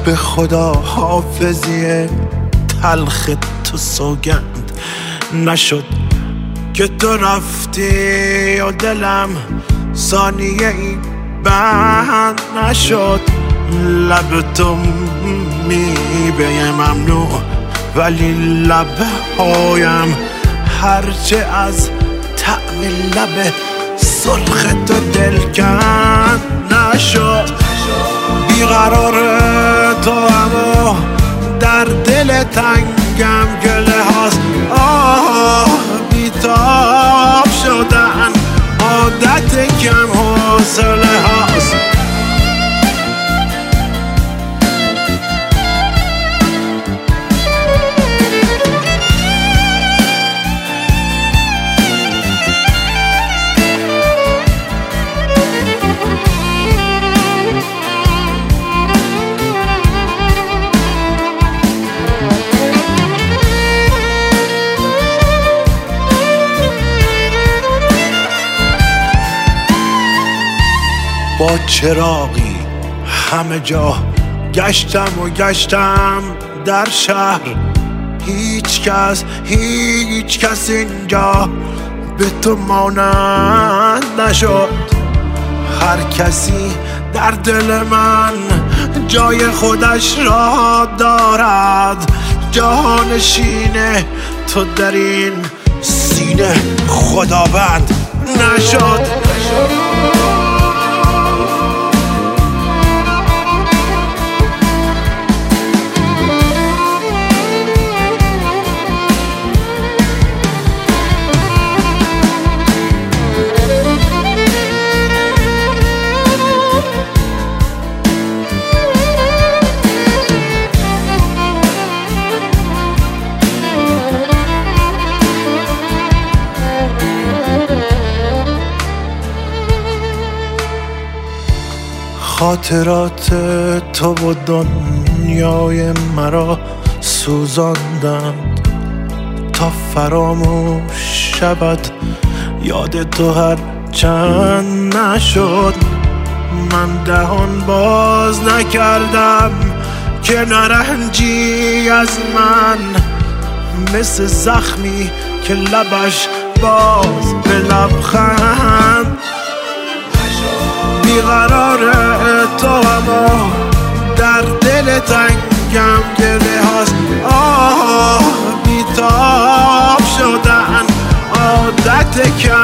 به خدا حافظی تلخ تو سوگند نشد که تو رفتی و دلم ثانیه ای بند نشد. لب تو میبه ممنوع ولی لبهایم هرچه از طعم لب سرخ تو دلکند نشد. بیقرار تو اما در دل تنگم گله هاست. بیتاب شدن عادت کم حوصله هاست. با چراغی همه جا گشتم در شهر. هیچ کس اینجا به تو مانند نشد. هر کسی در دل من جای خودش را دارد. جانشین تو در این سینه خداوند نشد. خاطرات تو و دنیای مرا سوزاندند تا فراموش شود یاد تو هر چند نشد. من دهان باز نکردم که نرنجی از من مثل زخمی که لبش باز به لبخند. بیقرار تو اما در دل تنگم گله هاست. بیتاب شدن عادت کم